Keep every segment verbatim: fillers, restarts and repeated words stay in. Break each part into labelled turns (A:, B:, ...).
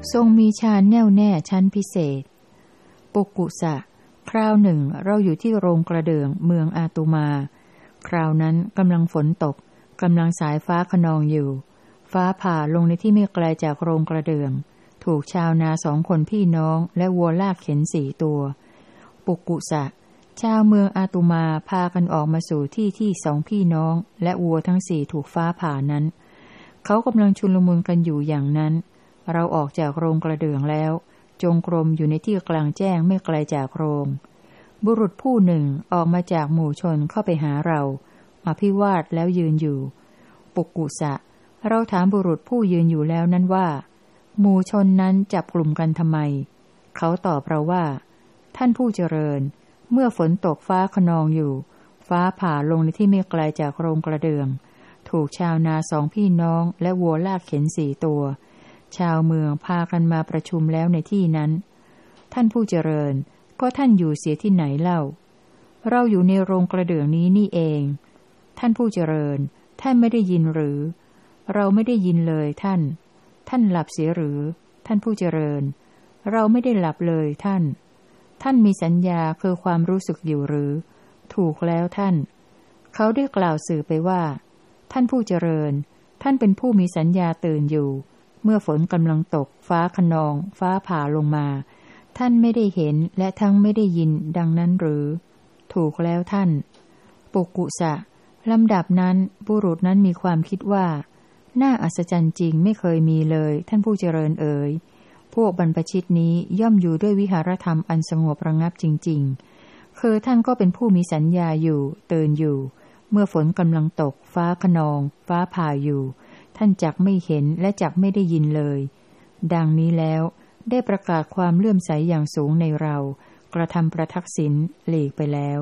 A: ทรงมีฌานแน่วแน่ชั้นพิเศษปุกุสะคราวหนึ่งเราอยู่ที่โรงกระเดื่องเมืองอาตุมาคราวนั้นกำลังฝนตกกำลังสายฟ้าคะนองอยู่ฟ้าผ่าลงในที่ไม่ไกลจากโรงกระเดื่องถูกชาวนาสองคนพี่น้องและวัวลากเข็นสี่ตัวปุกุสะชาวเมืองอาตุมาพากันออกมาสู่ที่ที่สองพี่น้องและวัวทั้งสี่ถูกฟ้าผ่านั้นเขากำลังชุลมุนกันอยู่อย่างนั้นเราออกจากโรงกระเดื่องแล้วจงกรมอยู่ในที่กลางแจ้งไม่ไกลจากโรงบุรุษผู้หนึ่งออกมาจากหมู่ชนเข้าไปหาเราอภิวาทแล้วยืนอยู่ปุกุสะเราถามบุรุษผู้ยืนอยู่แล้วนั้นว่าหมู่ชนนั้นจับกลุ่มกันทำไมเขาตอบเราว่าท่านผู้เจริญเมื่อฝนตกฟ้าคะนองอยู่ฟ้าผ่าลงในที่ไม่ไกลจากโรงกระเดื่องถูกชาวนาสองพี่น้องและวัวลากเข็นสี่ตัวชาวเมืองพากันมาประชุมแล้วในที่นั้นท่านผู้เจริญก็ท่านอยู่เสียที่ไหนเล่าเราอยู่ในโรงกระเดื่องนี้นี่เองท่านผู้เจริญท่านไม่ได้ยินหรือเราไม่ได้ยินเลยท่านท่านหลับเสียหรือท่านผู้เจริญเราไม่ได้หลับเลยท่านท่านมีสัญญาคือความรู้สึกอยู่หรือถูกแล้วท่านเขาได้กล่าวสื่อไปว่าท่านผู้เจริญท่านเป็นผู้มีสัญญาตื่นอยู่เมื่อฝนกำลังตกฟ้าคะนองฟ้าผ่าลงมาท่านไม่ได้เห็นและทั้งไม่ได้ยินดังนั้นหรือถูกแล้วท่านปุกุสะลำดับนั้นบุรุษนั้นมีความคิดว่าน่าอัศจรรย์จริงไม่เคยมีเลยท่านผู้เจริญเอ๋ยพวกบรรพชิตนี้ย่อมอยู่ด้วยวิหารธรรมอันสงบระงับจริงๆคือท่านก็เป็นผู้มีสัญญาอยู่ตื่นอยู่เมื่อฝนกำลังตกฟ้าคะนองฟ้าผ่าอยู่ท่านจักไม่เห็นและจักไม่ได้ยินเลยดังนี้แล้วได้ประกาศความเลื่อมใสอย่างสูงในเรากระทำประทักษิณหลีกไปแล้ว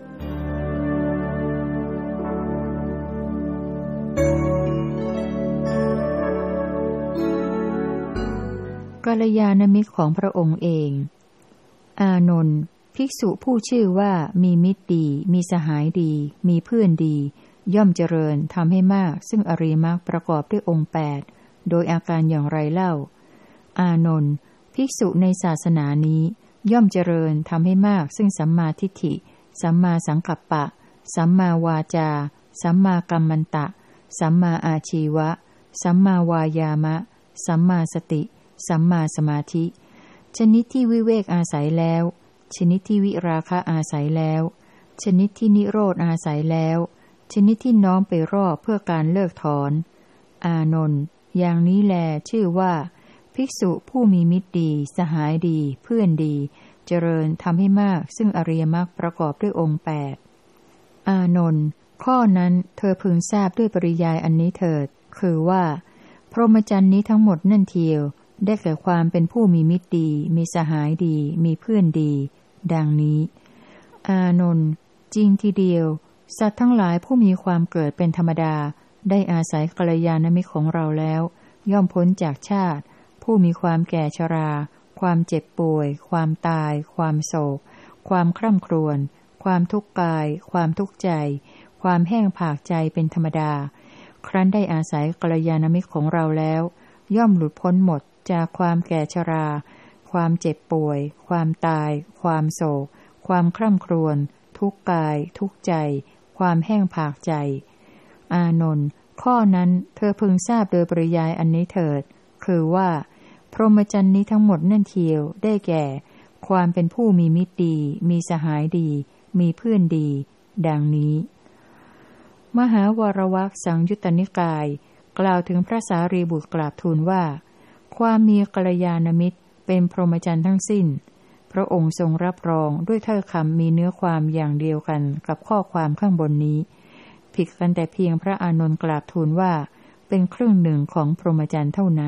A: กัลยาณมิตรของพระองค์เองอานนท์ภิกษุผู้ชื่อว่ามีมิตรดีมีสหายดีมีเพื่อนดีย่อมเจริญทำให้มากซึ่งอริยมรรคประกอบด้วยองค์แปดโดยอาการอย่างไรเล่าอานนท์ภิกษุในศาสนานี้ย่อมเจริญทำให้มากซึ่งสัมมาทิฏฐิสัมมาสังกัปปะสัมมาวาจาสัมมากัมมันตะสัมมาอาชีวะสัมมาวายามะสัมมาสติสัมมาสมาธิชนิดที่วิเวกอาศัยแล้วชนิดที่วิราคะอาศัยแล้วชนิดที่นิโรธอาศัยแล้วชนิดที่น้อมไปรอบเพื่อการเลิกถอนอานนท์อย่างนี้แลชื่อว่าภิกษุผู้มีมิตรดีสหายดีเพื่อนดีเจริญทำให้มากซึ่งอริยมรรคประกอบด้วยองค์แปดอานนท์ข้อนั้นเธอพึงทราบด้วยปริยายอันนี้เถิดคือว่าพรหมจรรย์นี้ทั้งหมดนั่นเทียวได้แก่ความเป็นผู้มีมิตรดีมีสหายดีมีเพื่อนดีดังนี้อานนท์จริงทีเดียวสัตว์ทั้งหลายผู้มีความเกิดเป็นธรรมดาได้อาศัยกัลยาณมิตรของเราแล้วย่อมพ้นจากชาติผู้มีความแก่ชราความเจ็บป่วยความตายความโศกความคร่ำครวญความทุกข์กายความทุกข์ใจความแห้งผากใจเป็นธรรมดาครั้นได้อาศัยกัลยาณมิตรของเราแล้วย่อมหลุดพ้นหมดจากความแก่ชราความเจ็บป่วยความตายความโศกความคร่ำครวญทุกข์กายทุกข์ใจความแห้งผากใจอานนท์ข้อนั้นเธอพึงทราบโดยปริยายอันนี้เถิดคือว่าพรหมจรรย์นี้ทั้งหมดนั่นเทียวได้แก่ความเป็นผู้มีมิตรดีมีสหายดีมีเพื่อนดีดังนี้มหาวรวรรคสังยุตตนิกายกล่าวถึงพระสารีบุตรกราบทูลว่าความมีกัลยาณมิตรเป็นพรหมจรรย์ทั้งสิ้นพระองค์ทรงรับรองด้วยถ้อยคำมีเนื้อความอย่างเดียวกันกับข้อความข้างบนนี้ผิดกันแต่เพียงพระอานนท์กราบทูลว่าเป็นครึ่งหนึ่งของพรหมจรรย์เท่านั้น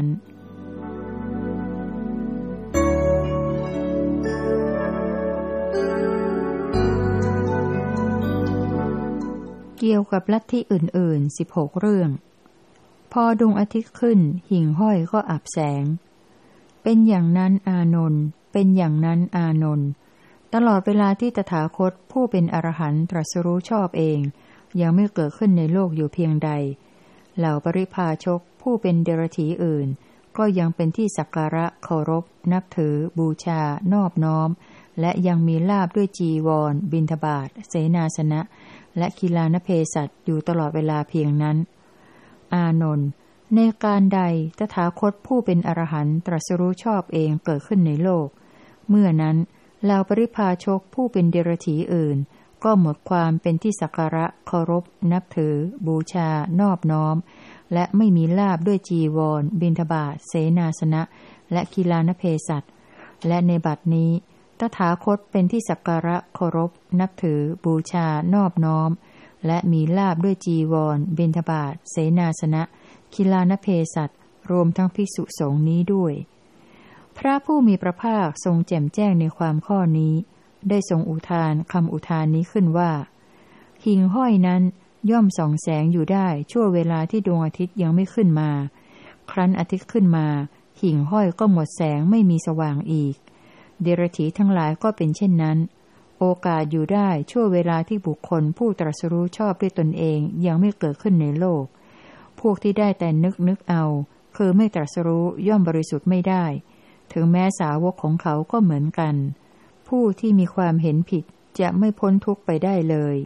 A: เกี่ยวกับลัทธิอื่นๆสิบหกเรื่องพอดวงอาทิตย์ขึ้นหิ่งห้อยก็อับแสงเป็นอย่างนั้นอานนท์เป็นอย่างนั้นอานนท์ตลอดเวลาที่ตถาคตผู้เป็นอรหันต์ตรัสรู้ชอบเองยังไม่เกิดขึ้นในโลกอยู่เพียงใดเหล่าปริพาชกผู้เป็นเดรัจฉีอื่นก็ยังเป็นที่สักการะเคารพนับถือบูชานอบน้อมและยังมีลาภด้วยจีวรบิณฑบาตเสนาสนะและกีฬานเพศัตอยู่ตลอดเวลาเพียงนั้นอานนท์ในการใดตถาคตผู้เป็นอรหันต์ตรัสรู้ชอบเองเกิดขึ้นในโลกเมื่อนั้นเหล่าปริพาชกผู้เป็นเดรัจฉีอื่นก็หมดความเป็นที่สักการะเคารพนับถือบูชานอบน้อมและไม่มีลาภด้วยจีวรบิณฑบาตเสนาสนะและกีฬานเพศัตและในบัดนี้ตถาคตเป็นที่สักการะเคารพนับถือบูชานอบน้อมและมีลาภด้วยจีวรบิณฑบาตเสนาสนะกีฬานเพศัตรวมทั้งภิกษุสงฆ์นี้ด้วยพระผู้มีพระภาคทรงแจ่มแจ้งในความข้อนี้ได้ทรงอุทานคำอุทานนี้ขึ้นว่าหิ่งห้อยนั้นย่อมส่องแสงอยู่ได้ชั่วเวลาที่ดวงอาทิตย์ยังไม่ขึ้นมาครั้นอาทิตย์ขึ้นมาหิ่งห้อยก็หมดแสงไม่มีสว่างอีกเดรัจฉีทั้งหลายก็เป็นเช่นนั้นโอกาสอยู่ได้ชั่วเวลาที่บุคคลผู้ตรัสรู้ชอบด้วยตนเองยังไม่เกิดขึ้นในโลกพวกที่ได้แต่นึกนึกเอาคือไม่ตรัสรู้ย่อมบริสุทธิ์ไม่ได้ถึงแม้สาวกของเขาก็เหมือนกันผู้ที่มีความเห็นผิดจะไม่พ้นทุกข์ไปได้เลย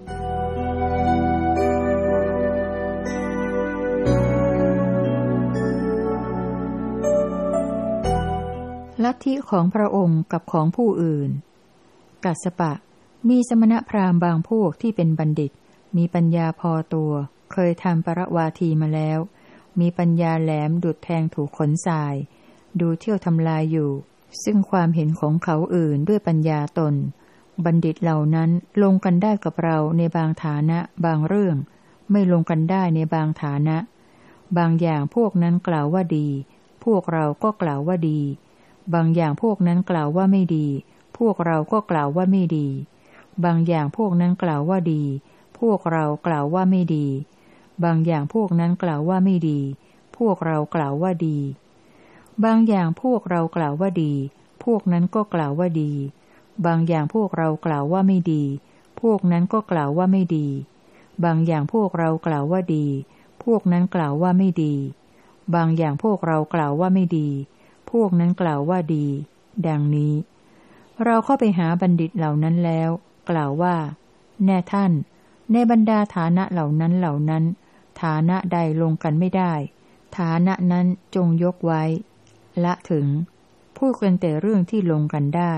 A: ลัทธิของพระองค์กับของผู้อื่นกัสสปะมีสมณพราหมณ์บางพวกที่เป็นบัณฑิตมีปัญญาพอตัวเคยทำปรวาทีมาแล้วมีปัญญาแหลมดุจแทงถูกขนทรายดูเที่ยวทำลายอยู่ซึ่งความเห็นของเขาอื่นด้วยปัญญาตนบัณฑิตเหล่านั้นลงกันได้กับเราในบางฐานะบางเรื่องไม่ลงกันได้ในบางฐานะบางอย่างพวกนั้นกล่าวว่าดีพวกเราก็กล่าวว่าดีบางอย่างพวกนั้นกล่าวว่าไม่ดีพวกเราก็กล่าวว่าไม่ดีบางอย่างพวกนั้นกล่าวว่าดีพวกเรากล่าวว่าไม่ดีบางอย่างพวกนั้นกล่าวว่าไม่ดีพวกเรากล่าวว่าดีบางอย่างพวกเรากล่าวว่าดีพวกนั้นก็กล่าวว่าดีบางอย่างพวกเรากล่าวว่าไม่ดีพวกนั้นก็กล่าวว่าไม่ดีบางอย่างพวกเรากล่าวว่าดีพวกนั้นกล่าวว่าไม่ดีบางอย่างพวกเรากล่าวว่าไม่ดีพวกนั้นกล่าวว่าดีดังนี้เราเข้าไปหาบัณฑิตเหล่านั้นแล้วกล่าวว่าแน่ท่านในบรรดาฐานะเหล่านั้นเหล่านั้นฐานะใดลงกันไม่ได้ฐานะนั้นจงยกไว้ละถึงพูดกันแต่เรื่องที่ลงกันได้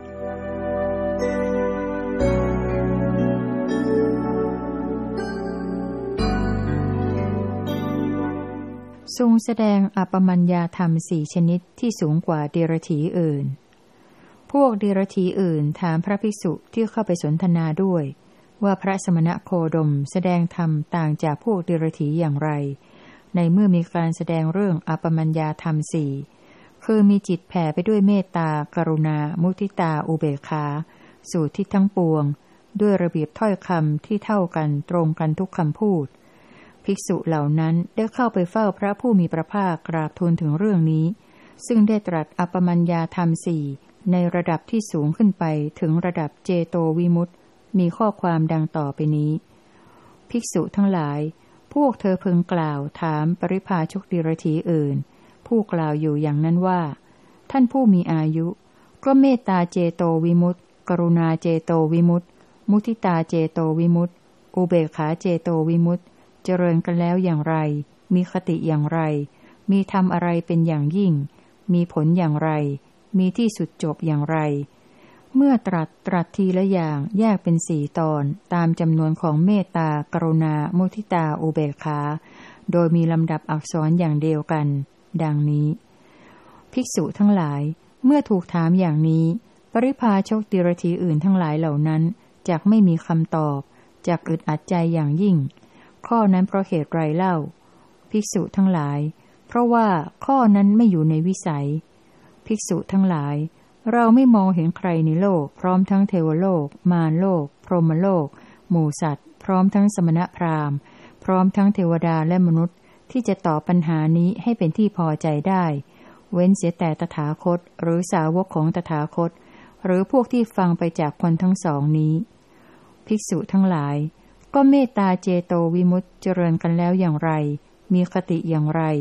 A: ทรงแสดงอัปปมัญญาธรรมสี่ชนิดที่สูงกว่าเดรัจฉีอื่นพวกเดรัจฉีอื่นถามพระภิกษุที่เข้าไปสนทนาด้วยว่าพระสมณโคดมแสดงธรรมต่างจากพวกเดรัจฉีอย่างไรในเมื่อมีการแสดงเรื่องอัปปมัญญาธรรมสี่คือมีจิตแผ่ไปด้วยเมตตากรุณามุทิตาอุเบกขาสู่ทิศทั้งปวงด้วยระเบียบถ้อยคำที่เท่ากันตรงกันทุกคำพูดภิกษุเหล่านั้นได้เข้าไปเฝ้าพระผู้มีพระภาคกราบทูลถึงเรื่องนี้ซึ่งได้ตรัสอัปปมัญญาธรรมสี่ในระดับที่สูงขึ้นไปถึงระดับเจโตวิมุตติมีข้อความดังต่อไปนี้ภิกษุทั้งหลายพวกเธอพึงกล่าวถามปริพาชกเดรัจฉีอื่นผู้กล่าวอยู่อย่างนั้นว่าท่านผู้มีอายุก็เมตตาเจโตวิมุตติกรุณาเจโตวิมุตติมุทิตาเจโตวิมุตติอุเบกขาเจโตวิมุตติเจริญกันแล้วอย่างไรมีคติอย่างไรมีธรรมอะไรเป็นอย่างยิ่งมีผลอย่างไรมีที่สุดจบอย่างไรเมื่อตรัสตรัสทีละอย่างแยกเป็นสี่ตอนตามจำนวนของเมตตากรุณามุทิตาอุเบกขาโดยมีลำดับอักษรอย่างเดียวกันดังนี้ภิกษุทั้งหลายเมื่อถูกถามอย่างนี้ปริพาชกเดรัจฉีอื่นทั้งหลายเหล่านั้นจักไม่มีคำตอบจักอึดอัดใจอย่างยิ่งข้อนั้นเพราะเหตุไรเล่าภิกษุทั้งหลายเพราะว่าข้อนั้นไม่อยู่ในวิสัยภิกษุทั้งหลายเราไม่มองเห็นใครในโลกพร้อมทั้งเทวโลกมารโลกพรหมโลกหมู่สัตว์พร้อมทั้งสมณพราหมณ์พร้อมทั้งเทวดาและมนุษย์ที่จะตอบปัญหานี้ให้เป็นที่พอใจได้เว้นเสียแต่ตถาคตหรือสาวกของตถาคตหรือพวกที่ฟังไปจากคนทั้งสองนี้ภิกษุทั้งหลายก็เมตตาเจโตวิมุตติเจริญกันแล้วอย่างไรมีคติอย่างไร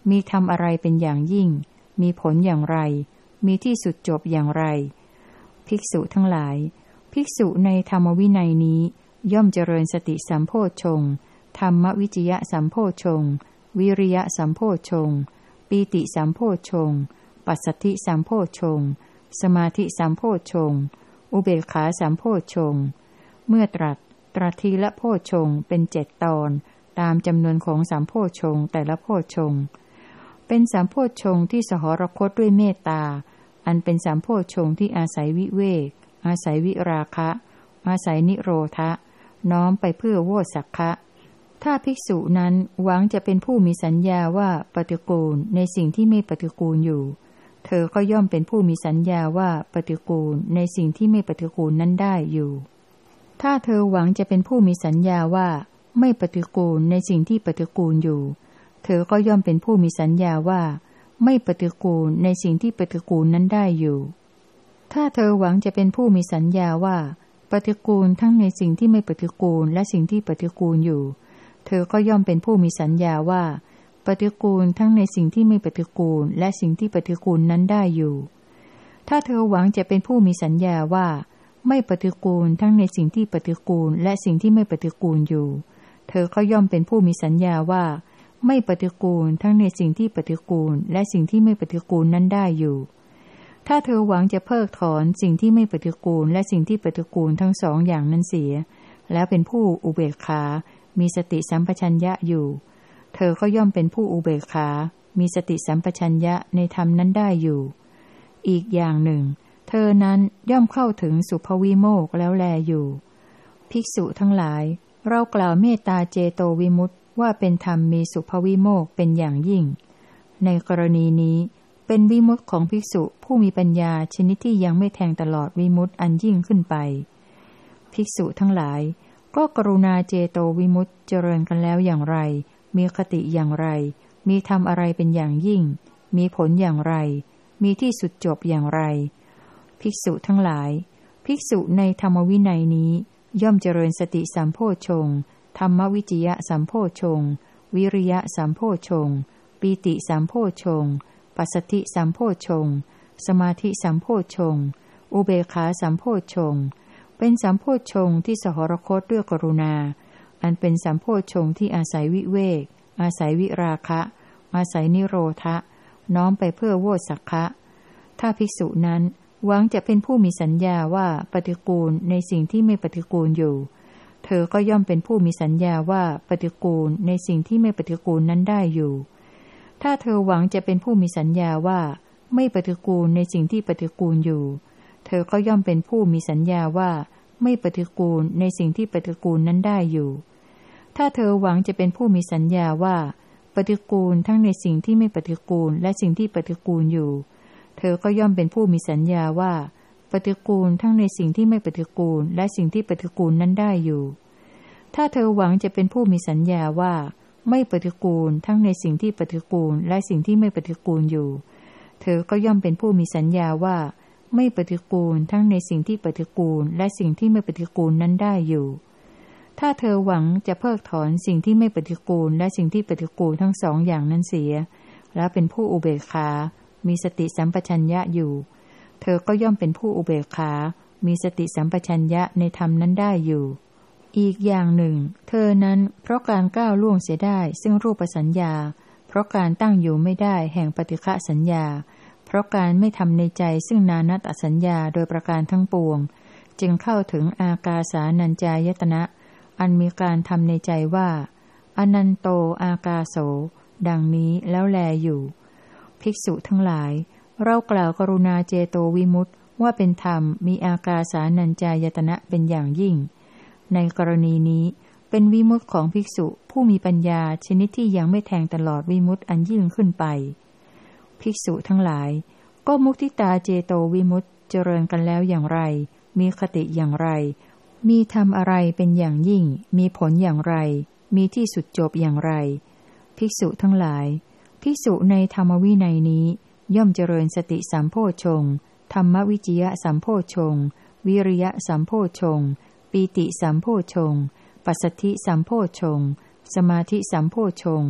A: มีทำอะไรเป็นอย่างยิ่งมีผลอย่างไรมีที่สุดจบอย่างไรภิกษุทั้งหลายภิกษุในธรรมวินัยนี้ย่อมเจริญสติสัมโพชฌงค์ธรรมวิจยะสัมโพชฌงค์วิริยะสัมโพชฌงค์ปีติสัมโพชฌงค์ปัสสัทธิสัมโพชฌงค์สมาธิสัมโพชฌงค์อุเบกขาสัมโพชฌงค์เมื่อตรัสตรัสทีละโพชฌงค์เป็นเจ็ดตอนตามจำนวนของสัมโพชฌงค์แต่ละโพชฌงค์เป็นสัมโพชฌงค์ที่สหรคตด้วยเมตตาอันเป็นสัมโพชฌงค์ที่อาศัยวิเวกอาศัยวิราคะอาศัยนิโรธะน้อมไปเพื่อโวสักขะถ้าภิกษุนั้นหวังจะเป็นผู้มีสัญญาว่าปฏิกูลในสิ่งที่ไม่ปฏิกูลอยู่เธอก็ย่อมเป็นผู้มีสัญญาว่าปฏิกูลในสิ่งที่ไม่ปฏิกูลนั้นได้อยู่ถ้าเธอหวังจะเป็นผู้มีสัญญาว่าไม่ปฏิกูลในสิ่งที่ปฏิกูลอยู่เธอก็ย่อมเป็นผู้มีสัญญาว่าไม่ปฏิกูลในสิ่งที่ปฏิกูลนั้นได้อยู่ถ้าเธอหวังจะเป็นผู้มีสัญญาว่าปฏิกูลทั้งในสิ่งที่ไม่ปฏิกูลและสิ่งที่ปฏิกูลอยู่เธอก็ย่อมเป็นผู้มีสัญญาว่าปฏิกูลทั้งในสิ่งที่ไม่ปฏิกูลและสิ่งที่ปฏิกูลนั้นได้อยู่ถ้าเธอหวังจะเป็นผู้มีสัญญาว่าไม่ปฏิกูลทั้งในสิ่งที่ปฏิกูลและสิ่งที่ไม่ปฏิกูลอยู่เธอก็ย่อมเป็นผู้มีสัญญาว่าไม่ปฏิกูลทั้งในสิ่งที่ปฏิกูลและสิ่งที่ไม่ปฏิกูลนั้นได้อยู่ถ้าเธอหวังจะเพิกถอนสิ่งที่ไม่ปฏิกูลและสิ่งที่ปฏิกูลทั้งสองอย่างนั้นเสียแล้วเป็นผู้อุเบกขามีสติสัมปชัญญะอยู่เธอก็ย่อมเป็นผู้อุเบกขามีสติสัมปชัญญะในธรรมนั้นได้อยู่อีกอย่างหนึ่งเธอนั้นย่อมเข้าถึงสุภวิโมกข์แล้วแลอยู่ภิกษุทั้งหลายเรากล่าวเมตตาเจโตวิมุตติว่าเป็นธรรมมีสุภวิโมกข์เป็นอย่างยิ่งในกรณีนี้เป็นวิมุตติของภิกษุผู้มีปัญญาชนิดที่ยังไม่แทงตลอดวิมุตติอันยิ่งขึ้นไปภิกษุทั้งหลายก็กรุณาเจโตวิมุตติเจริญกันแล้วอย่างไรมีคติอย่างไรมีทำอะไรเป็นอย่างยิ่งมีผลอย่างไรมีที่สุดจบอย่างไรภิกษุทั้งหลายภิกษุในธรรมวินัยนี้ย่อมเจริญสติสัมโพชฌงค์ธรรมวิจยะสัมโพชฌงค์วิริยะสัมโพชฌงค์ปีติสัมโพชฌงค์ปัสสัทธิสัมโพชฌงค์สมาธิสัมโพชฌงค์อุเบกขาสัมโพชฌงค์เป็นสัมโพชฌงค์ที่สหรคตด้วยกรุณาอันเป็นสัมโพชฌงค์ที่อาศัยวิเวกอาศัยวิราคะอาศัยนิโรธะน้อมไปเพื่อโวสักขะถ้าภิกษุนั้นหวังจะเป็นผู้มีสัญญาว่าปฏิกูลในสิ่งที่ไม่ปฏิกูลอยู่เธอก็ย่อมเป็นผู้มีสัญญาว่าปฏิกูลในสิ่งที่ไม่ปฏิกูลนั้นได้อยู่ถ้าเธอหวังจะเป็นผู้มีสัญญาว่าไม่ปฏิกูลในสิ่งที่ปฏิกูลอยู่เธอก็ย่อมเป็นผู้มีสัญญาว่าไม่ปฏิกูลในสิ่งที่ปฏิกูลนั้นได้อยู่ถ้าเธอหวังจะเป็นผู้มีสัญญาว่าปฏิกูลทั้งในสิ่งที่ไม่ปฏิกูลและสิ่งที่ปฏิกูลอยู่เธอก็ย่อมเป็นผู้มีสัญญาว่าปฏิกูลทั้งในสิ่งที่ไม่ปฏิกูลและสิ่งที่ปฏิกูลนั้นได้อยู่ถ้าเธอหวังจะเป็นผู้มีสัญญาว่าไม่ปฏิกูลทั้งในสิ่งที่ปฏิกูลและสิ่งที่ไม่ปฏิกูลอยู่เธอก็ย่อมเป็นผู้มีสัญญาว่าไม่ปฏิกูลทั้งในสิ่งที่ปฏิกูลและสิ่งที่ไม่ปฏิกูลนั้นได้อยู่ถ้าเธอหวังจะเพิกถอนสิ่งที่ไม่ปฏิกูลและสิ่งที่ปฏิกูลทั้งสองอย่างนั้นเสียแล้วเป็นผู้อุเบกขามีสติสัมปชัญญะอยู่เธอก็ย่อมเป็นผู้อุเบกขามีสติสัมปชัญญะในธรรมนั้นได้อยู่อีกอย่างหนึ่งเธอนั้นเพราะการก้าวล่วงเสียได้ซึ่งรูปสัญญาเพราะการตั้งอยู่ไม่ได้แห่งปฏิฆะสัญญาเพราะการไม่ทำในใจซึ่งนานัตตสัญญาโดยประการทั้งปวงจึงเข้าถึงอากาสานัญจายตนะอันมีการทำในใจว่าอนันโตอากาโสดังนี้แล้วแลอยู่ภิกษุทั้งหลายเรากล่าวกรุณาเจโตวิมุตติว่าเป็นธรรมมีอากาสานัญจายตนะเป็นอย่างยิ่งในกรณีนี้เป็นวิมุตติของภิกษุผู้มีปัญญาชนิดที่ยังไม่แทงตลอดวิมุตติอันยิ่งขึ้นไปภิกษุทั้งหลายก็มุทิตาเจโตวิมุตติเจริญกันแล้วอย่างไรมีคติอย่างไรมีทำอะไรเป็นอย่างยิ่งมีผลอย่างไรมีที่สุดจบอย่างไรภิกษุทั้งหลายภิกษุในธรรมวินัยนี้ย่อมเจริญสติสัมโพชฌงค์ธรรมวิจยะสัมโพชฌงค์วิริยะสัมโพชฌงค์ปีติสัมโพชฌงค์ปัสสัทธิสัมโพชฌงค์สมาธิสัมโพชฌงค์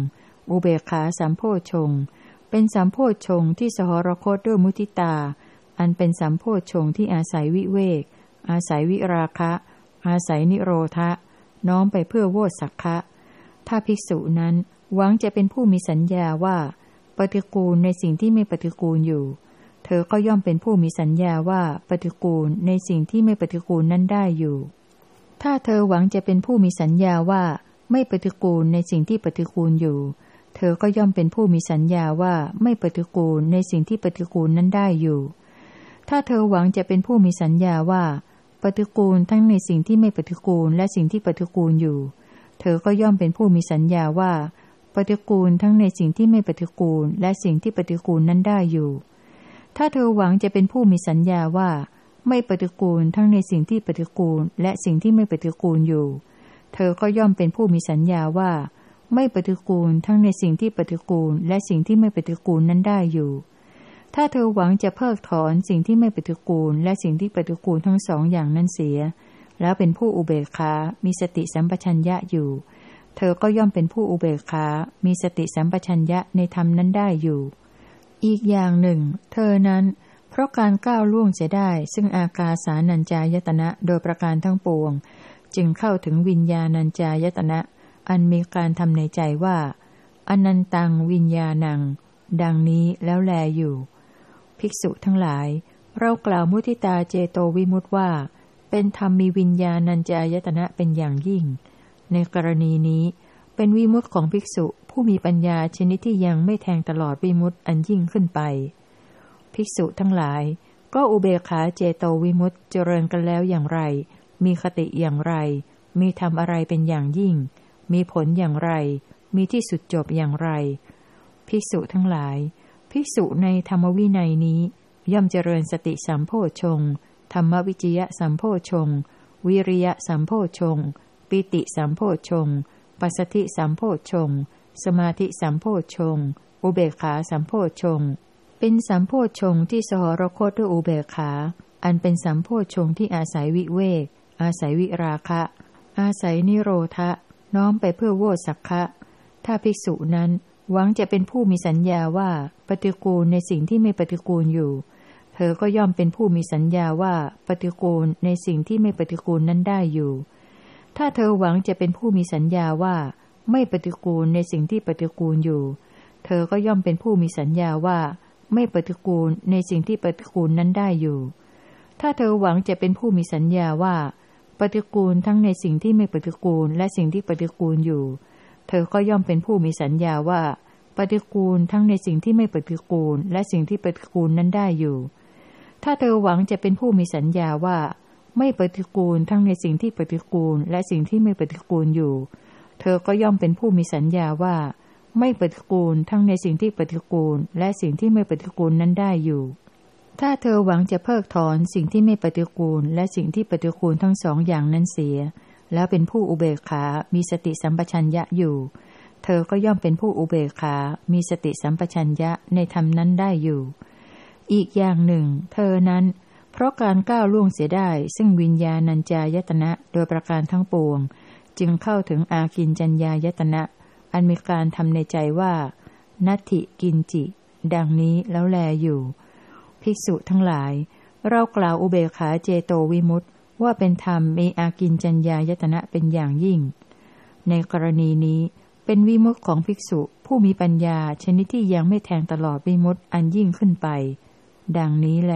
A: อุเบกขาสัมโพชฌงค์เป็นสัมโพชฌงค์ที่สหรคตด้วยมุทิตาอันเป็นสัมโพชฌงค์ที่อาศัยวิเวกอาศัยวิราคะอาศัยนิโรธะน้อมไปเพื่อโวสักขะถ้าภิกษุนั้นหวังจะเป็นผู้มีสัญญาว่าปฏิกูลในสิ่งที่ไม่ปฏิกูลอยู่เธอก็ย่อมเป็นผู้มีสัญญาว่าปฏิกูลในสิ่งที่ไม่ปฏิกูลนั้นได้อยู่ถ้าเธอหวังจะเป็นผู้มีสัญญาว่าไม่ปฏิกูลในสิ่งที่ปฏิกูลอยู่เธอก็ย่อมเป็นผู้มีสัญญาว่าไม่ปฏิกูลในสิ่งที่ปฏิกูลนั้นได้อยู่ถ้าเธอหวังจะเป็นผู้มีสัญญาว่าปฏิกูลทั้งในสิ่งที่ไม่ปฏิกูลและสิ่งที่ปฏิกูลอยู่เธอก็ย่อมเป็นผู้มีสัญญาว่าปฏิกูลทั้งในสิ่งที่ไม่ปฏิกูลและสิ่งที่ปฏิกูลนั้นได้อยู่ถ้าเธอหวังจะเป็นผู้มีสัญญาว่าไม่ปฏิกูลทั้งในสิ่งที่ปฏิกูลและสิ่งที่ไม่ปฏิกูลอยู่เธอก็ย่อมเป็นผู้มีสัญญาว่าไม่ปฏิกูลทั้งในสิ่งที่ปฏิกูลและสิ่งที่ไม่ปฏิกูลนั้นได้อยู่ถ้าเธอหวังจะเพิกถอนสิ่งที่ไม่ปฏิกูลและสิ่งที่ปฏิกูลทั้งสองอย่างนั้นเสียแล้วเป็นผู้อุเบกขามีสติสัมปชัญญะอยู่เธอก็ย่อมเป็นผู้อุเบกขามีสติสัมปชัญญะในธรรมนั้นได้อยู่อีกอย่างหนึ่งเธอนั้นเพราะการก้าวล่วงเสียได้ซึ่งอากาสานัญจายตนะโดยประการทั้งปวงจึงเข้าถึงวิญญาณัญจายตนะอันมีการทำในใจว่าอนันตังวิญญาณังดังนี้แล้วแลอยู่ภิกษุทั้งหลายเรากล่าวมุทิตาเจโตวิมุตติว่าเป็นธรรมมีวิญญาณัญจายตนะเป็นอย่างยิ่งในกรณีนี้เป็นวิมุตติของภิกษุผู้มีปัญญาชนิดที่ยังไม่แทงตลอดวิมุตติอันยิ่งขึ้นไปภิกษุทั้งหลายก็อุเบกขาเจโตวิมุตติเจริญกันแล้วอย่างไรมีคติอย่างไรมีธรรมอะไรเป็นอย่างยิ่งมีผลอย่างไรมีที่สุดจบอย่างไรภิกษุทั้งหลายภิกษุในธรรมวินัยนี้ย่อมเจริญสติสัมโพชฌงค์ธรรมวิจยะสัมโพชฌงค์วิริยะสัมโพชฌงค์ปิติสัมโพชฌงค์ปัสสธิสัมโพชฌงค์สมาธิสัมโพชฌงค์อุเบกขาสัมโพชฌงค์เป็นสัมโพชฌงค์ที่สหรคตด้วยอุเบกขาอันเป็นสัมโพชฌงค์ที่อาศัยวิเวกอาศัยวิราคะอาศัยนิโรธะน้อมไปเพื่อโวสักขะถ้าภิกษุนั้นหวังจะเป็นผู้มีสัญญาว่าปฏิกูลในสิ่งที่ไม่ปฏิกูลอยู่เธอก็ย่อมเป็นผู้มีสัญญาว่าปฏิกูลในสิ่งที่ไม่ปฏิกูลนั้นได้อยู่ถ้าเธอหวังจะเป็นผู้มีสัญญาว่าไม่ปฏิกูลในสิ่งที่ปฏิกูลอยู่เธอก็ย่อมเป็นผู้มีสัญญาว่าไม่ปฏิกูลในสิ่งที่ปฏิกูลนั้นได้อยู่ถ้าเธอหวังจะเป็นผู้มีสัญญาว่าปฏิกูลทั้งในสิ่งที่ไม่ปฏิกูลและสิ่งที่ปฏิกูลอยู่เธอก็ย่อมเป็นผู้มีสัญญาว่าปฏิกูลทั้งในสิ่งที่ไม่ปฏิกูลและสิ่งที่ปฏิกูลนั้นได้อยู่ถ้าเธอหวังจะเป็นผู้มีสัญญาว่าไม่ปฏิกูลทั้งในสิ่งที่ปฏิกูลและสิ่งที่ไม่ปฏิกูลอยู่เธอก็ย่อมเป็นผู้มีสัญญาว่าไม่ปฏิกูลทั้งในสิ่งที่ปฏิกูลและสิ่งที่ไม่ปฏิกูลนั้นได้อยู่ถ้าเธอหวังจะเพิกถอนสิ่งที่ไม่ปฏิกูลและสิ่งที่ปฏิกูลทั้งสองอย่างนั้นเสียแล้วเป็นผู้อุเบกขามีสติสัมปชัญญะอยู่เธอก็ย่อมเป็นผู้อุเบกขามีสติสัมปชัญญะในธรรมนั้นได้อยู่อีกอย่างหนึ่งเธอนั้นเพราะการก้าวล่วงเสียได้ซึ่งวิญญาณัญจายตนะโดยประการทั้งปวงจึงเข้าถึงอากิญจัญญายตนะอันมีการทำในใจว่านัตถิกินจิดังนี้แล้วแลอยู่ภิกษุทั้งหลายเรากล่าวอุเบกขาเจโตวิมุตติว่าเป็นธรรมมีอากิญจัญญายตนะเป็นอย่างยิ่งในกรณีนี้เป็นวิมุตติของภิกษุผู้มีปัญญาชนิดที่ยังไม่แทงตลอดวิมุตติอันยิ่งขึ้นไปดังนี้แล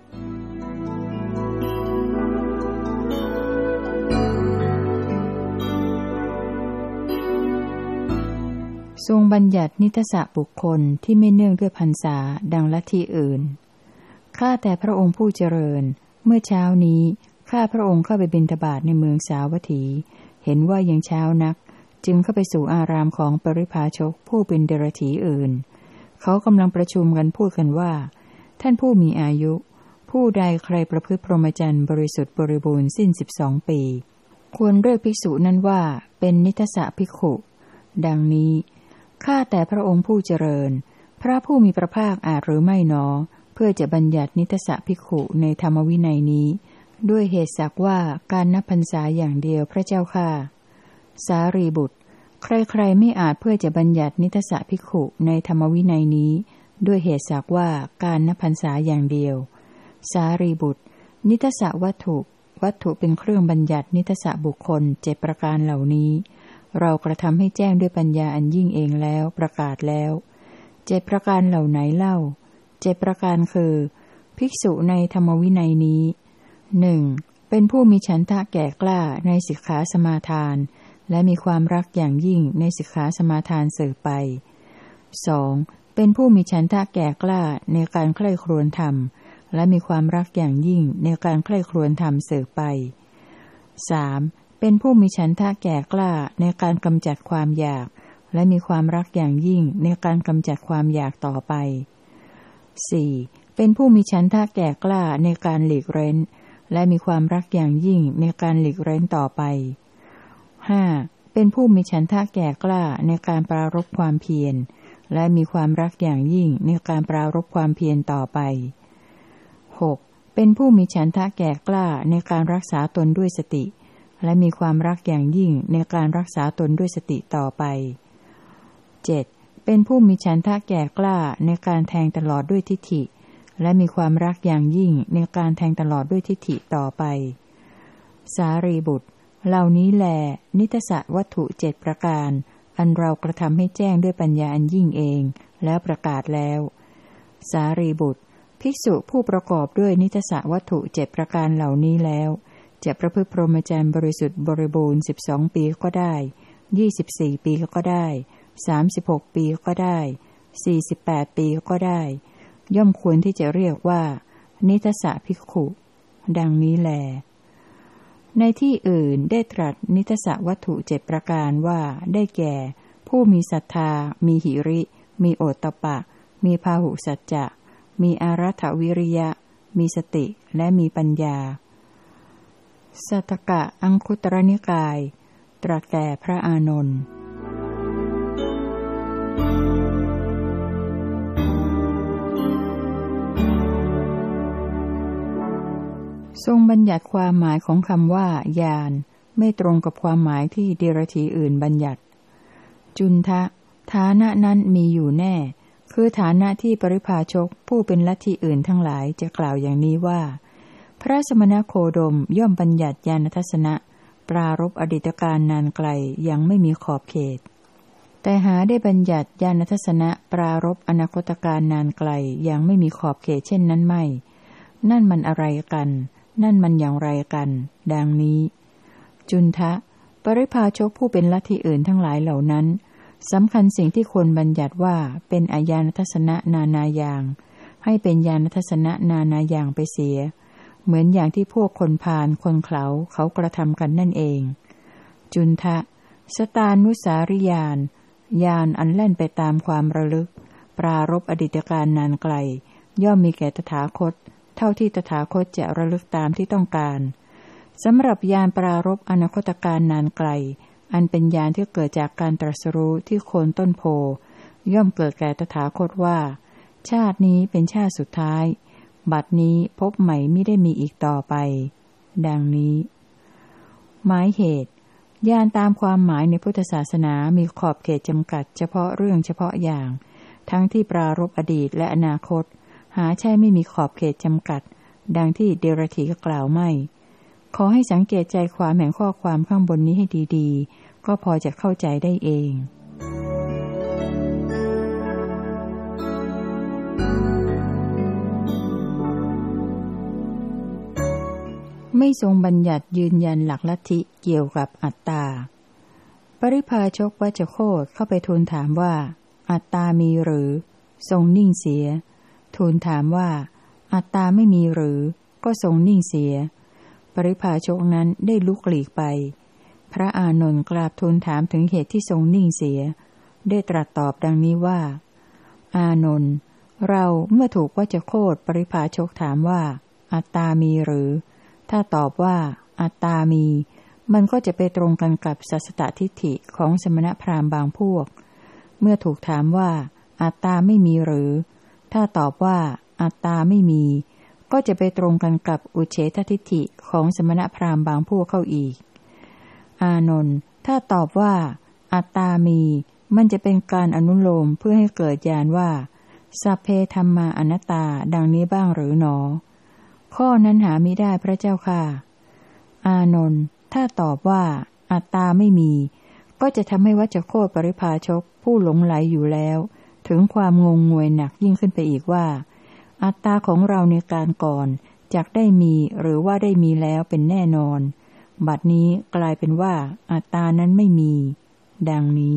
A: ทรงบัญญัตินิทสบุคคลที่ไม่เนื่องด้วยพรรษาดังลัทธิอื่นข้าแต่พระองค์ผู้เจริญเมื่อเช้านี้ข้าพระองค์เข้าไปบิณฑบาตในเมืองสาวัตถีเห็นว่ายังเช้านักจึงเข้าไปสู่อารามของปริภาชกผู้เป็นเดรัจฉีอื่นเขากำลังประชุมกันพูดกันว่าท่านผู้มีอายุผู้ใดใครประพฤติพรหมจรรย์บริสุทธิ์บริบูรณ์สิ้นสิบสองปีควรเรียกภิกษุนั้นว่าเป็นนิทสภิกขุดังนี้ข้าแต่พระองค์ผู้เจริญพระผู้มีพระภาคอาจหรือไม่หนอเพื่อจะบัญญัตินิทสภิกขุในธรรมวินัยนี้ด้วย ด้วยเหตุสักว่าการนับพรรษาอย่างเดียวพระเจ้าค่ะสารีบุตรใครๆไม่อาจเพื่อจะบัญญัตินิทสะภิกขุในธรรมวินัยนี้ด้วยเหตุสักว่าการณพรรษาอย่างเดียวสารีบุตรนิทสะวัตถุวัตถุเป็นเครื่องบัญญัตินิทสะบุคคลเจ็ดประการเหล่านี้เรากระทำให้แจ้งด้วยปัญญาอันยิ่งเองแล้วประกาศแล้วเจ็ดประการเหล่าไหนเล่าเจ็ดประการคือภิกษุในธรรมวินัยนี้หนึ่งเป็นผู้มีฉันทะแก่กล้าในสิกขาสมาทานและมีความรักอย่างยิ่งในสิกขาสมาทานสืบไปสองเป็นผู้มีฉันทะแก่กล้าในการใคร่ครวญธรรมและมีความรักอย่างยิ่งในการใคร่ครวญธรรมสืบไปสามเป็นผู้มีฉันทะแก่กล้าในการกำจัดความอยากและมีความรักอย่างยิ่งในการกำจัดความอยากต่อไปสี่เป็นผู้มีฉันทะแก่กล้าในการหลีกเร้นและมีความรักอย่างยิ่งในการหลีกเร้นต่อไปห้าเป็นผู้มีฉันทะแก่กล้าในการปรารภความเพียรและมีความรักอย่างยิ่งในการปรารภความเพียรต่อไปหกเป็นผู้มีฉันทะแก่กล้าในการรักษาตนด้วยสติและมีความรักอย่างยิ่งในการรักษาตนด้วยสติต่อไปเจ็ดเป็นผู้มีฉันทะแก่กล้าในการแทงตลอดด้วยทิฏฐิและมีความรักอย่างยิ่งในการแทงตลอดด้วยทิฏฐิต่อไปสารีบุตรเหล่านี้แลนิทสะวัตถุเจ็ดประการอันเรากระทำให้แจ้งด้วยปัญญาอันยิ่งเองแล้วประกาศแล้วสารีบุตรภิกษุผู้ประกอบด้วยนิทสะวัตถุเจ็ดประการเหล่านี้แล้วจะประพฤติพรหมจรรย์บริสุทธิ์บริบูรณ์สิบสองปีก็ได้ยี่สิบสี่ปีก็ได้สามสิบหกปีก็ได้สี่สิบแปดปีก็ได้ย่อมควรที่จะเรียกว่านิทสะภิกขุดังนี้แลในที่อื่นได้ตรัสนิทสะวัตถุเจ็ดประการว่าได้แก่ผู้มีศรัทธามีหิริมีโอตตัปปะมีพาหุสัจจะมีอารัฐวิริยะมีสติและมีปัญญาสัตตกะอังคุตรนิกายตรัสแก่พระอานนท์ทรงบัญญัติความหมายของคำว่าญาณไม่ตรงกับความหมายที่เดรัจฉีอื่นบัญญัติจุนทะฐานะนั้นมีอยู่แน่คือฐานะที่ปริพาชกผู้เป็นลัทธิอื่นทั้งหลายจะกล่าวอย่างนี้ว่าพระสมณโคดมย่อมบัญญัติญาณทัศนะปรารภอดีตการนานไกลยังไม่มีขอบเขตแต่หาได้บัญญัติญาณทัศนะปรารภอนาคตการนานไกลยังไม่มีขอบเขตเช่นนั้นไม่นั่นมันอะไรกันนั่นมันอย่างไรกันดังนี้จุนทะปริพาชกผู้เป็นลัทธิอื่นทั้งหลายเหล่านั้นสำคัญสิ่งที่ควรบัญญัติว่าเป็นอาญาณทัศนะนานาอย่างให้เป็นญาณทัศนะนานาอย่างไปเสียเหมือนอย่างที่พวกคนพาลคนเขลาเขากระทำกันนั่นเองจุนทะสตานุสาริญาณญาณอันแล่นไปตามความระลึกปรารภอดีตการนานไกลย่อมมีแก่ตถาคตเท่าที่ตถาคตจะระลึกตามที่ต้องการสำหรับญาณปรารภอนาคตการนานไกลอันเป็นญาณที่เกิดจากการตรัสรู้ที่โคนต้นโพย่อมเกิดแก่ตถาคตว่าชาตินี้เป็นชาติสุดท้ายบัดนี้พบใหม่ไม่ได้มีอีกต่อไปดังนี้หมายเหตุญาณตามความหมายในพุทธศาสนามีขอบเขตจำกัดเฉพาะเรื่องเฉพาะอย่างทั้งที่ปรารภอดีตและอนาคตหาใช่ไม่มีขอบเขตจำกัดดังที่เดรัจฉีกล่าวไม่ขอให้สังเกตใจความแห่งข้อความข้างบนนี้ให้ดีๆก็พอจะเข้าใจได้เองไม่ทรงบัญญัติยืนยันหลักลัทธิเกี่ยวกับอัตตาปริพาชกวัชโคตเข้าไปทูลถามว่าอัตตามีหรือทรงนิ่งเสียทูลถามว่าอัตตาไม่มีหรือก็ทรงนิ่งเสียปริพาชกนั้นได้ลุกหลีกไปพระอานนท์กราบทูลถามถึงเหตุที่ทรงนิ่งเสียได้ตรัสตอบดังนี้ว่าอานนท์เราเมื่อถูกวัชโคตปริพาชกถามว่าอัตตามีหรือถ้าตอบว่าอัตตามีมันก็จะไปตรงกันกับสัสสตทิฏฐิของสมณพราหมณ์บางพวกเมื่อถูกถามว่าอัตตาไม่มีหรือถ้าตอบว่าอัตตาไม่มีก็จะไปตรงกันกับอุเฉททิฏฐิของสมณพราหมณ์บางพวกเข้าอีกอานนท์ถ้าตอบว่าอัตตามีมันจะเป็นการอนุโลมเพื่อให้เกิดญาณว่าสัพเพธัมมาอนัตตาดังนี้บ้างหรือหนอข้อนั้นหามิได้พระเจ้าค่ะอานนท์ถ้าตอบว่าอัตตาไม่มีก็จะทำให้วัชโคตปริภาชกผู้หลงไหลอยู่แล้วถึงความงงงวยหนักยิ่งขึ้นไปอีกว่าอัตตาของเราในการก่อนจักได้มีหรือว่าได้มีแล้วเป็นแน่นอนบัดนี้กลายเป็นว่าอัตตานั้นไม่มีดังนี้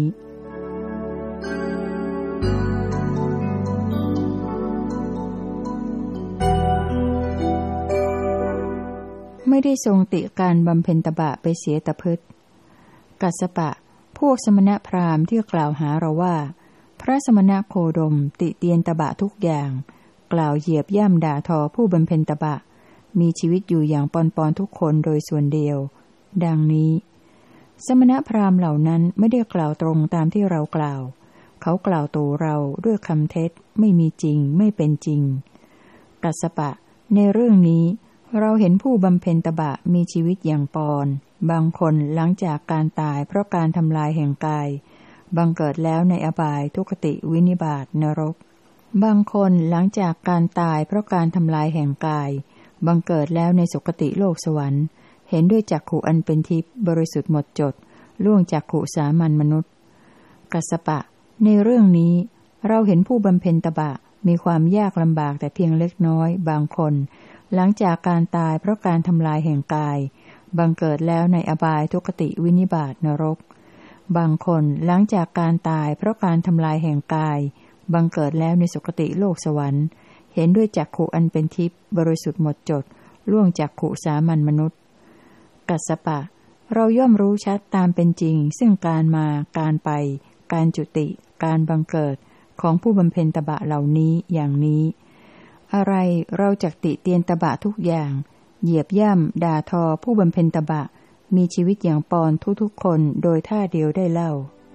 A: ไม่ได้ทรงติการบำเพ็ญตบะไปเสียตะพึดกัสสปะพวกสมณพราหมณ์ที่กล่าวหาเราว่าพระสมณโคดมติเตียนตบะทุกอย่างกล่าวเหยียบย่ำด่าทอผู้บำเพ็ญตบะมีชีวิตอยู่อย่างปอนปอนทุกคนโดยส่วนเดียวดังนี้สมณพราหมณ์เหล่านั้นไม่ได้กล่าวตรงตามที่เรากล่าวเขากล่าวตัวเราด้วยคำเท็จไม่มีจริงไม่เป็นจริงกัสสปะในเรื่องนี้เราเห็นผู้บำเพ็ญตบะมีชีวิตอย่างปอนบางคนหลังจากการตายเพราะการทำลายแห่งกายบังเกิดแล้วในอบายทุกขติวินิบาตนรกบางคนหลังจากการตายเพราะการทำลายแห่งกายบังเกิดแล้วในสุคติโลกสวรรค์เห็นด้วยจักขุอันเป็นทิพย์บริสุทธิ์หมดจดล่วงจักขุสามัญมนุษย์กัสสปะในเรื่องนี้เราเห็นผู้บำเพ็ญตบะมีความยากลำบากแต่เพียงเล็กน้อยบางคนหลังจากการตายเพราะการทำลายแห่งกายบังเกิดแล้วในอบายทุกขติวินิบาตนรกบางคนหลังจากการตายเพราะการทำลายแห่งกายบังเกิดแล้วในสุคติโลกสวรรค์เห็นด้วยจักขุอันเป็นทิพย์บริสุทธิ์หมดจดล่วงจักขุสามัญมนุษย์กัสสปะเราย่อมรู้ชัดตามเป็นจริงซึ่งการมาการไปการจุติการบังเกิดของผู้บำเพ็ญตบะเหล่านี้อย่างนี้อะไรเราจักติเตียนตบะทุกอย่างเหยียบย่ำด่าทอผู้บำเพ็ญตบะมีชีวิตอย่างปอนทุกๆคนโดยท่าเดียวได้เล่า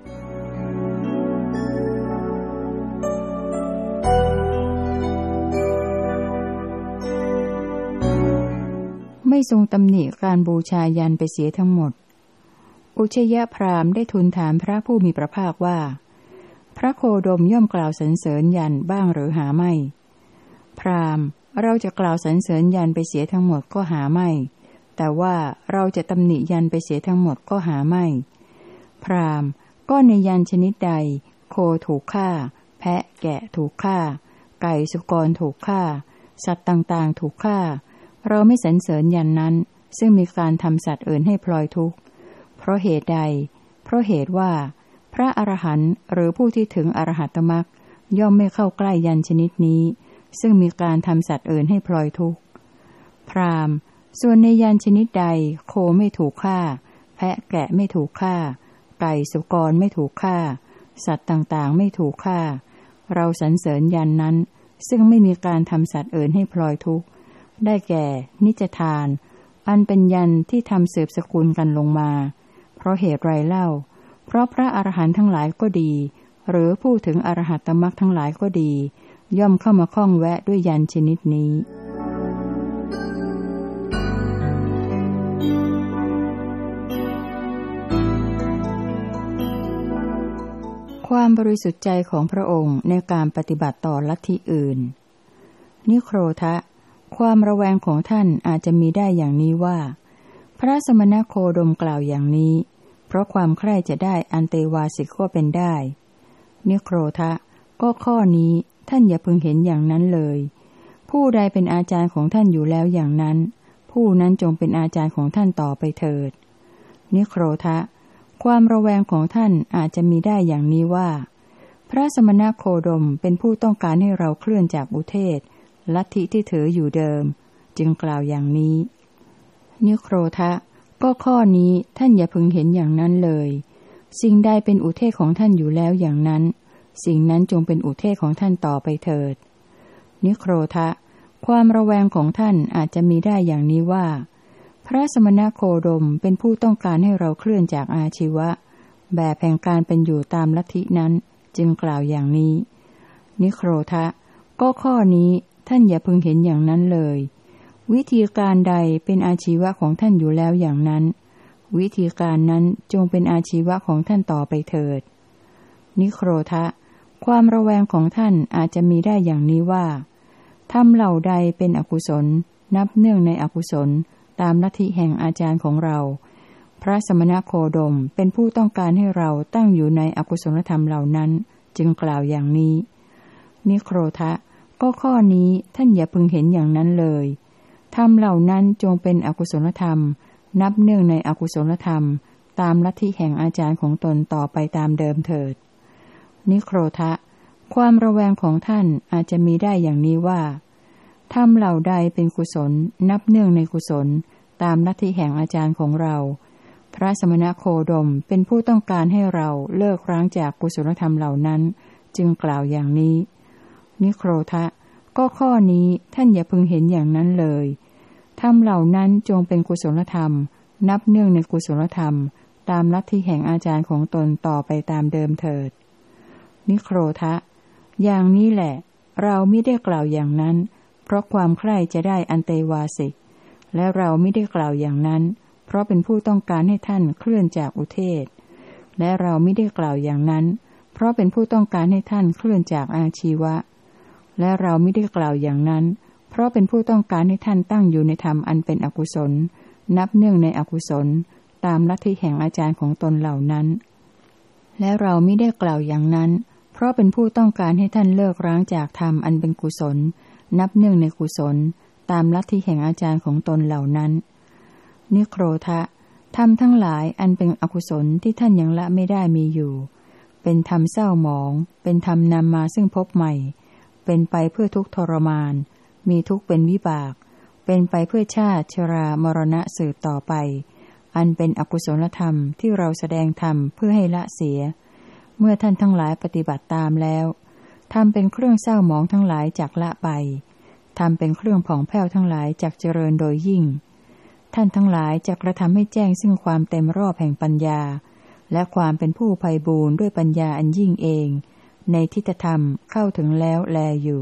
A: ไม่ทรงตำหนิการบูชายันไปเสียทั้งหมดอุชยพราหมณ์ได้ทูลถามพระผู้มีพระภาคว่าพระโคดมย่อมกล่าวสรรเสริญยันบ้างหรือหาไม่พราหมณ์เราจะกล่าวสรรเสริญยันไปเสียทั้งหมดก็หาไม่แต่ว่าเราจะตำหนิยันไปเสียทั้งหมดก็หาไม่พราหมณ์ก็ในยันชนิดใดโคถูกฆ่าแพะแกะถูกฆ่าไก่สุกรถูกฆ่าสัตว์ต่างๆถูกฆ่าเราไม่สรรเสริญยันนั้นซึ่งมีการทำสัตว์อื่นให้พลอยทุกข์เพราะเหตุใดเพราะเหตุว่าพระอรหันต์หรือผู้ที่ถึงอรหัตมรรคย่อมไม่เข้าใกล้ยันชนิดนี้ซึ่งมีการทำสัตว์อื่นให้พลอยทุกข์พราหมณ์ส่วนในยันชนิดใดโคไม่ถูกฆ่าแพะแกะไม่ถูกฆ่าไก่สุกรไม่ถูกฆ่าสัตว์ต่างๆไม่ถูกฆ่าเราสรรเสริญยันนั้นซึ่งไม่มีการทำสัตว์อื่นให้พลอยทุกข์ได้แก่นิจทานอันเป็นยันที่ทำสืบสกุลกันลงมาเพราะเหตุไรเล่าเพราะพระอรหันต์ทั้งหลายก็ดีหรือผู้ถึงอรหัตมรรคทั้งหลายก็ดีย่อมเข้ามาข้องแวะด้วยยันชนิดนี้ความบริสุทธิ์ใจของพระองค์ในการปฏิบัติต่อลัทธิอื่นนิโครทะความระแวงของท่านอาจจะมีได้อย่างนี้ว่าพระสมณโคดมกล่าวอย่างนี้เพราะความใคร่จะได้อันเตวาสิกก็เป็นได้นิโครทะก็ข้อนี้ท่านอย่าพึงเห็นอย่างนั้นเลยผู้ใดเป็นอาจารย์ของท่านอยู่แล้วอย่างนั้นผู้นั้นจงเป็นอาจารย์ของท่านต่อไปเถิดนิโครทะความระแวงของท่านอาจจะมีได้อย่างนี้ว่าพระสมณโคดมเป็นผู้ต้องการให้เราเคลื่อนจากอุเทศลัทธิที่ถืออยู่เดิมจึงกล่าวอย่างนี้นิโครทะก็ข้อนี้ท่านอย่าพึงเห็นอย่างนั้นเลยสิ่งใดเป็นอุเทศของท่านอยู่แล้วอย่างนั้นสิ่งนั้นจงเป็นอุเทศของท่านต่อไปเถิดนิโครทะความระแวงของท่านอาจจะมีได้อย่างนี้ว่าพระสมณโคดมเป็นผู้ต้องการให้เราเคลื่อนจากอาชีวะแบบแห่งการเป็นอยู่ตามลัทธินั้นจึงกล่าวอย่างนี้นิโครทะก็ข้อนี้ท่านอย่าพึงเห็นอย่างนั้นเลยวิธีการใดเป็นอาชีวะของท่านอยู่แล้วอย่างนั้นวิธีการนั้นจงเป็นอาชีวะของท่านต่อไปเถิดนิโครธะความระแวงของท่านอาจจะมีได้อย่างนี้ว่าทำเหล่าใดเป็นอกุศลนับเนื่องในอกุศลตามลัทธิแห่งอาจารย์ของเราพระสมณโคดมเป็นผู้ต้องการให้เราตั้งอยู่ในอกุศลธรรมเหล่านั้นจึงกล่าวอย่างนี้นิโครธะก็ข้อนี้ท่านอย่าพึงเห็นอย่างนั้นเลยธรรมเหล่านั้นจงเป็นอกุศลธรรมนับเนื่องในอกุศลธรรมตามลัทธิแห่งอาจารย์ของตนต่อไปตามเดิมเถิดนิโครธะความระแวงของท่านอาจจะมีได้อย่างนี้ว่าธรรมเหล่าใดเป็นกุศลนับเนื่องในกุศลตามลัทธิแห่งอาจารย์ของเราพระสมณโคดมเป็นผู้ต้องการให้เราเลิกร้างจากกุศลธรรมเหล่านั้นจึงกล่าวอย่างนี้นิโครธะก็ข้อนี้ท่านอย่าพึงเห็นอย่างนั้นเลยธรรมเหล่านั้นจงเป็นกุศลธรรมนับเนื่องในกุศลธรรมตามลัทธิแห่งอาจารย์ของตนต่อไปตามเดิมเถิดนิโครธะอย่างนี้แหละเราไม่ได้กล่าวอย่างนั้นเพราะความใคร่จะได้อันเตวาสิกและเราไม่ได้กล่าวอย่างนั้นเพราะเป็นผู้ต้องการให้ท่านเคลื่อนจากอุเทศและเราไม่ได้กล่าวอย่างนั้นเพราะเป็นผู้ต้องการให้ท่านเคลื่อนจากอาชีวะและเราไม่ได้กล่าวอย่างนั้นเพราะเป็นผู้ต้องการให้ท่านตั้งอยู่ในธรรมอันเป็นอกุศลนับเนื่องในอกุศลตามลัทธิแห่งอาจารย์ของตนเหล่านั้นและเราไม่ได้กล่าวอย่างนั้นเพราะเป็นผู้ต้องการให้ท่านเลิกร้างจากธรรมอันเป็นกุศลนับเนื่องในกุศลตามลัทธิแห่งอาจารย์ของตนเหล่านั้นนิโครธะธรรมทั้งหลายอันเป็นอกุศลที่ท่านยังละไม่ได้มีอยู่เป็นธรรมเศร้าหมองเป็นธรรมนำมาซึ่งพบใหม่เป็นไปเพื่อทุกข์ทรมานมีทุกข์เป็นวิบากเป็นไปเพื่อชาติชรามรณะสืบต่อไปอันเป็นอกุศลธรรมที่เราแสดงธรรมเพื่อให้ละเสียเมื่อท่านทั้งหลายปฏิบัติตามแล้วธรรมเป็นเครื่องเศร้าหมองทั้งหลายจักละไปธรรมเป็นเครื่องผ่องแผ้วทั้งหลายจักเจริญโดยยิ่งท่านทั้งหลายจักกระทำให้แจ้งซึ่งความเต็มรอบแห่งปัญญาและความเป็นผู้ไพบูรย์ด้วยปัญญาอันยิ่งเองในทิฏฐธรรมเข้าถึงแล้วแลอยู่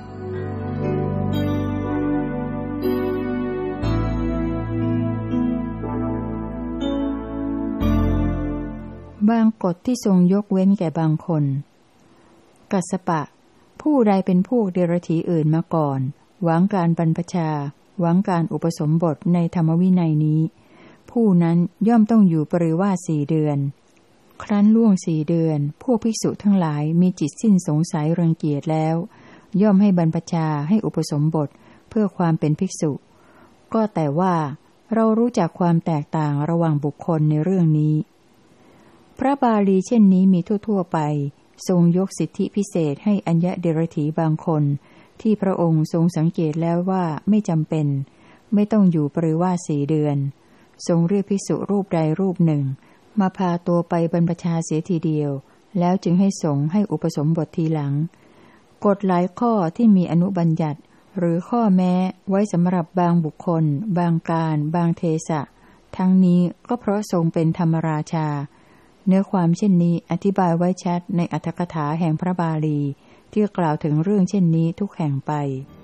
A: บางกฎที่ทรงยกเว้นแก่บางคนกัสสปะผู้ใดเป็นพวกเดรัจฉีอื่นมาก่อนหวังการบรรพชาหวังการอุปสมบทในธรรมวินัยนี้ผู้นั้นย่อมต้องอยู่ปริวาสสี่เดือนครั้นล่วงสี่เดือนพวกภิกษุทั้งหลายมีจิตสิ้นสงสัยรังเกียจแล้วย่อมให้บรรพชาให้อุปสมบทเพื่อความเป็นภิกษุก็แต่ว่าเรารู้จักความแตกต่างระหว่างบุคคลในเรื่องนี้พระบาลีเช่นนี้มีทั่วๆไปทรงยกสิทธิพิเศษให้อัญญเดรัจฉีบางคนที่พระองค์ทรงสังเกตแล้วว่าไม่จำเป็นไม่ต้องอยู่ปริวาสสี่เดือนทรงเรียกภิกษุรูปใดรูปหนึ่งมาพาตัวไปบรรพชาเสียทีเดียวแล้วจึงให้สงฆ์ให้อุปสมบททีหลังกฎหลายข้อที่มีอนุบัญญัติหรือข้อแม้ไว้สำหรับบางบุคคลบางการบางเทศะทั้งนี้ก็เพราะทรงเป็นธรรมราชาเนื้อความเช่นนี้อธิบายไว้ชัดในอรรถกถาแห่งพระบาลีที่กล่าวถึงเรื่องเช่นนี้ทุกแห่งไป